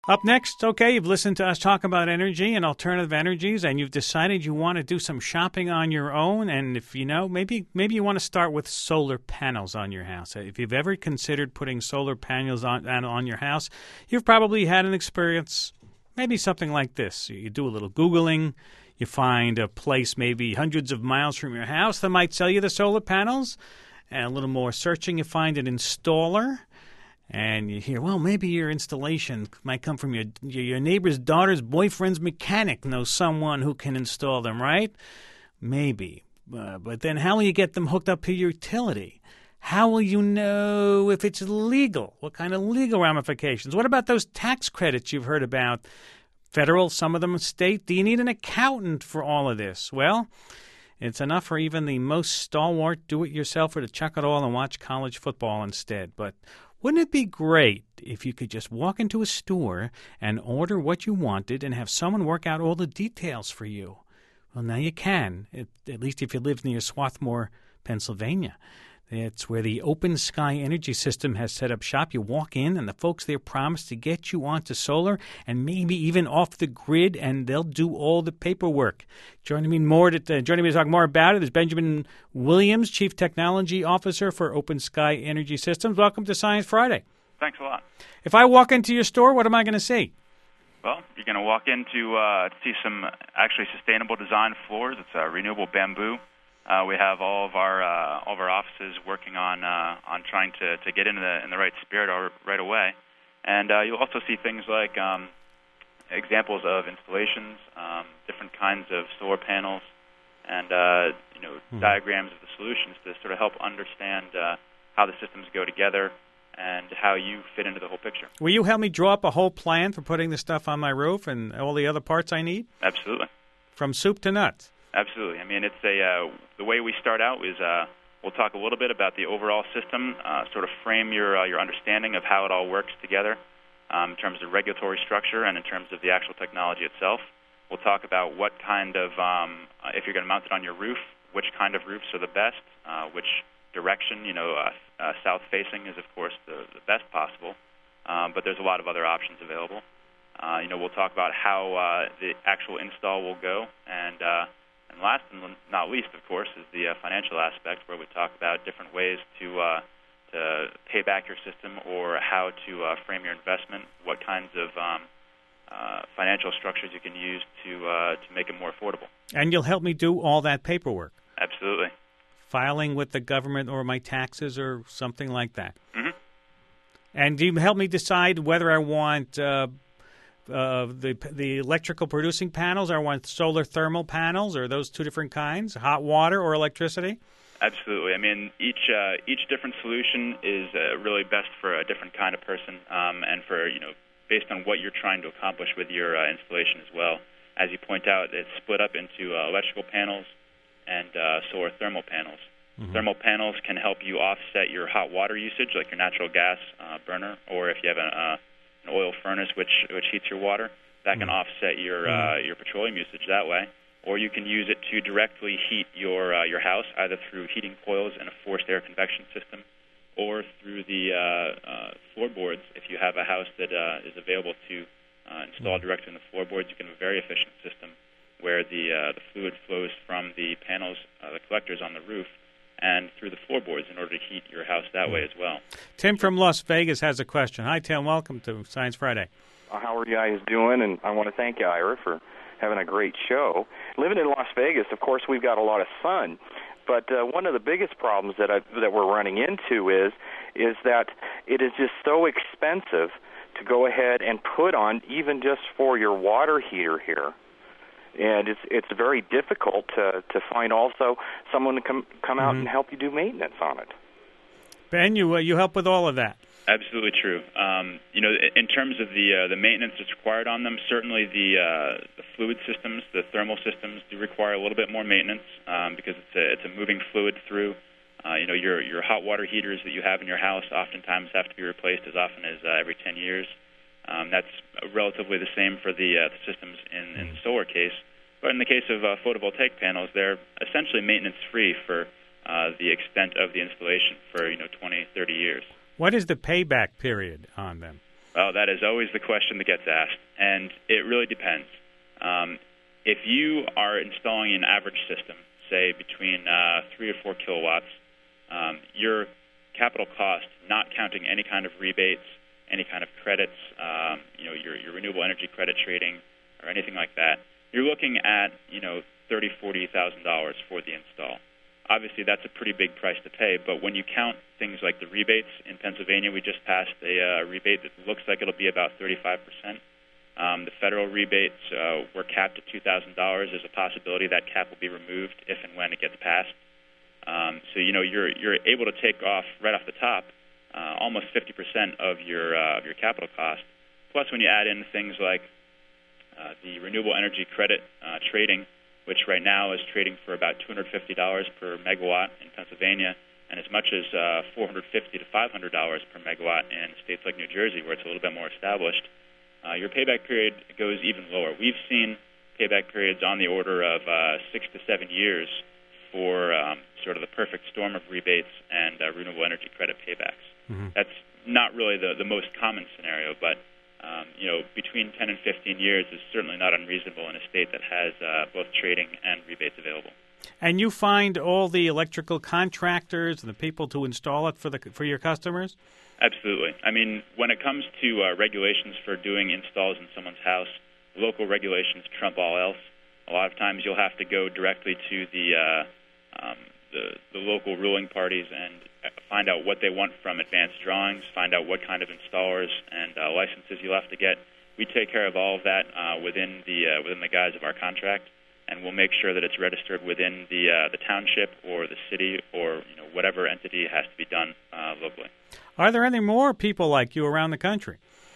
Up next, okay, you've listened to us talk about energy and alternative energies, and you've decided you want to do some shopping on your own. And if you know, maybe you want to start with solar panels on your house. If you've ever considered putting solar panels on your house, you've probably had an experience, maybe something like this. You do a little Googling, you find a place maybe hundreds of miles from your house that might sell you the solar panels, and a little more searching, you find an installer. And you hear, well, maybe your installation might come from your neighbor's daughter's boyfriend's mechanic knows someone who can install them, right? Maybe. But then how will you get them hooked up to your utility? How will you know if it's legal? What kind of legal ramifications? What about those tax credits you've heard about? Federal, some of them state. Do you need an accountant for all of this? Well, it's enough for even the most stalwart do-it-yourselfer to chuck it all and watch college football instead. But wouldn't it be great if you could just walk into a store and order what you wanted and have someone work out all the details for you? Well, now you can, at least if you live near Swarthmore, Pennsylvania. It's where the Open Sky Energy System has set up shop. You walk in, and the folks there promise to get you onto solar and maybe even off the grid, and they'll do all the paperwork. Joining me to talk more about it is Benjamin Williams, Chief Technology Officer for Open Sky Energy Systems. Welcome to Science Friday. Thanks a lot. If I walk into your store, what am I going to see? Well, you're going to walk in to see some actually sustainable design floors. It's renewable bamboo. We have all of our offices working on trying to get in the right spirit right away, and you'll also see things like examples of installations, different kinds of solar panels, and diagrams of the solutions to sort of help understand how the systems go together and how you fit into the whole picture. Will you help me draw up a whole plan for putting the stuff on my roof and all the other parts I need? Absolutely. From soup to nuts. Absolutely. I mean, it's the way we start out is we'll talk a little bit about the overall system, sort of frame your understanding of how it all works together in terms of regulatory structure and in terms of the actual technology itself. We'll talk about what kind of, if you're going to mount it on your roof, which kind of roofs are the best, which direction. South-facing is, of course, the best possible, but there's a lot of other options available. We'll talk about how the actual install will go, and last and not least, of course, is the financial aspect, where we talk about different ways to pay back your system or how to frame your investment, what kinds of financial structures you can use to make it more affordable. And you'll help me do all that paperwork? Absolutely. Filing with the government or my taxes or something like that? Mm-hmm. And do you help me decide whether I want the electrical producing panels, or I want solar thermal panels, or those two different kinds, hot water or electricity? Absolutely. I mean, each different solution is really best for a different kind of person, and for based on what you're trying to accomplish with your installation as well. As you point out, it's split up into electrical panels and solar thermal panels. Mm-hmm. Thermal panels can help you offset your hot water usage, like your natural gas burner, or if you have an oil furnace which heats your water, that can offset your petroleum usage that way. Or you can use it to directly heat your house, either through heating coils and a forced air convection system, or through the floorboards. If you have a house that is available to install directly in the floorboards, you can have a very efficient system where the fluid flows from the panels, the collectors on the roof, and through the floorboards in order to heat your house that way as well. Tim from Las Vegas has a question. Hi, Tim. Welcome to Science Friday. How are you guys doing? And I want to thank you, Ira, for having a great show. Living in Las Vegas, of course, we've got a lot of sun. But one of the biggest problems that we're running into is that it is just so expensive to go ahead and put on, even just for your water heater here. And it's very difficult to find also someone to come out and help you do maintenance on it. Ben, you help with all of that. Absolutely true. In terms of the maintenance that's required on them, certainly the fluid systems, the thermal systems, do require a little bit more maintenance because it's a moving fluid through. Your hot water heaters that you have in your house oftentimes have to be replaced as often as every 10 years. That's relatively the same for the systems in the solar case. But in the case of photovoltaic panels, they're essentially maintenance-free for the extent of the installation for 20, 30 years. What is the payback period on them? Well, that is always the question that gets asked, and it really depends. If you are installing an average system, say between 3 or 4 kilowatts, your capital cost, not counting any kind of rebates, any kind of credits, your renewable energy credit trading or anything like that, you're looking at $30,000-$40,000 for the install. Obviously, that's a pretty big price to pay, but when you count things like the rebates, in Pennsylvania we just passed a rebate that looks like it'll be about 35%. The federal rebates were capped at $2,000. There's a possibility that cap will be removed if and when it gets passed. So you're able to take off right off the top almost 50% of your capital cost. Plus, when you add in things like the renewable energy credit trading, which right now is trading for about $250 per megawatt in Pennsylvania, and as much as $450 to $500 per megawatt in states like New Jersey, where it's a little bit more established, your payback period goes even lower. We've seen payback periods on the order of 6 to 7 years for sort of the perfect storm of rebates and renewable energy credit paybacks. Mm-hmm. That's not really the most common scenario, but between 10 and 15 years is certainly not unreasonable in a state that has both trading and rebates available. And you find all the electrical contractors and the people to install it for your customers? Absolutely. I mean, when it comes to regulations for doing installs in someone's house, local regulations trump all else. A lot of times you'll have to go directly to the local ruling parties and find out what they want from advanced drawings, find out what kind of installers and licenses you'll have to get. We take care of all of that within the guise of our contract, and we'll make sure that it's registered within the township or the city or whatever entity has to be done locally. Are there any more people like you around the country?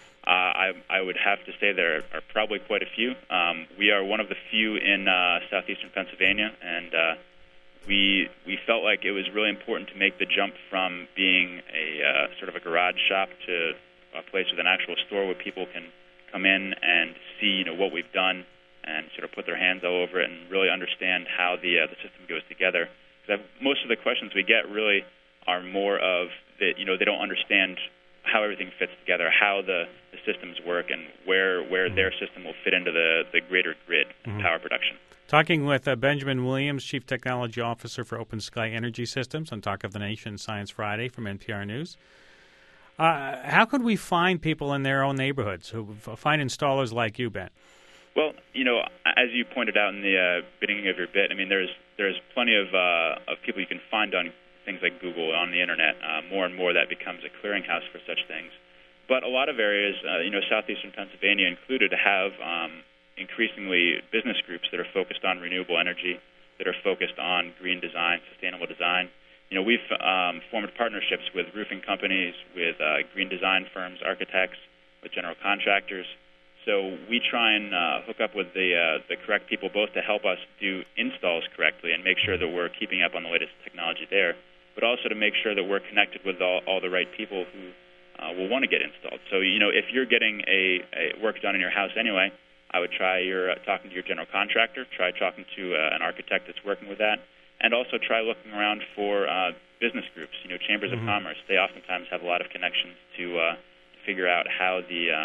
I would have to say there are probably quite a few. We are one of the few in southeastern Pennsylvania, and we felt like it was really important to make the jump from being a sort of a garage shop to a place with an actual store where people can come in and see what we've done and sort of put their hands all over it and really understand how the system goes together. Because most of the questions we get really are more of that they don't understand how everything fits together, how the systems work, and where their system will fit into the greater grid of power production. Talking with Benjamin Williams, Chief Technology Officer for Open Sky Energy Systems on Talk of the Nation Science Friday from NPR News. How could we find people in their own neighborhoods who find installers like you, Ben? Well, as you pointed out in the beginning of your bit, I mean, there's plenty of people you can find on things like Google, on the Internet. More and more that becomes a clearinghouse for such things. But a lot of areas, southeastern Pennsylvania included, have increasingly business groups that are focused on renewable energy, that are focused on green design, sustainable design. We've formed partnerships with roofing companies, with green design firms, architects, with general contractors. So we try and hook up with the correct people, both to help us do installs correctly and make sure that we're keeping up on the latest technology there, but also to make sure that we're connected with all the right people who will want to get installed. So, if you're getting a work done in your house anyway, I would try talking to your general contractor, try talking to an architect that's working with that, and also try looking around for business groups, chambers of commerce. They oftentimes have a lot of connections to figure out how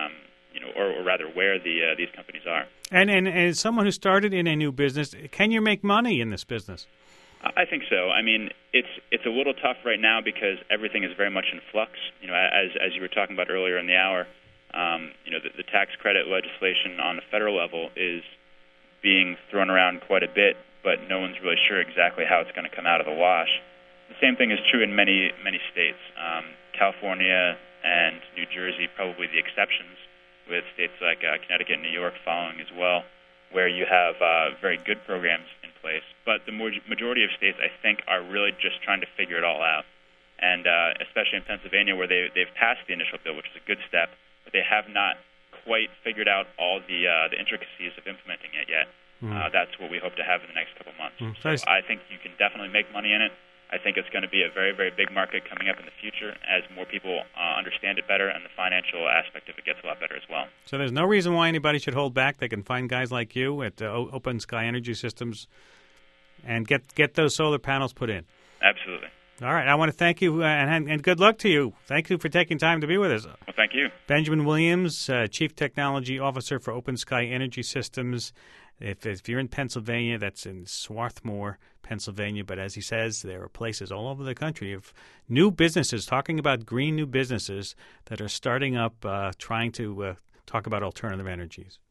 or rather where these companies are. And as someone who started in a new business, can you make money in this business? I think so. I mean, it's a little tough right now because everything is very much in flux. As you were talking about earlier in the hour, the tax credit legislation on the federal level is being thrown around quite a bit, but no one's really sure exactly how it's going to come out of the wash. The same thing is true in many states. California and New Jersey probably the exceptions, with states like Connecticut and New York following as well, where you have very good programs in place. But the majority of states, I think, are really just trying to figure it all out. And especially in Pennsylvania, where they've passed the initial bill, which is a good step, but they have not quite figured out all the intricacies of implementing it yet. That's what we hope to have in the next couple months. So I think you can definitely make money in it. I think it's going to be a very, very big market coming up in the future as more people understand it better and the financial aspect of it gets a lot better as well. So there's no reason why anybody should hold back. They can find guys like you at Open Sky Energy Systems and get those solar panels put in. Absolutely. All right. I want to thank you and good luck to you. Thank you for taking time to be with us. Well, thank you. Benjamin Williams, Chief Technology Officer for Open Sky Energy Systems. If you're in Pennsylvania, that's in Swarthmore, Pennsylvania. But as he says, there are places all over the country of new businesses, talking about green new businesses that are starting up, trying to talk about alternative energies.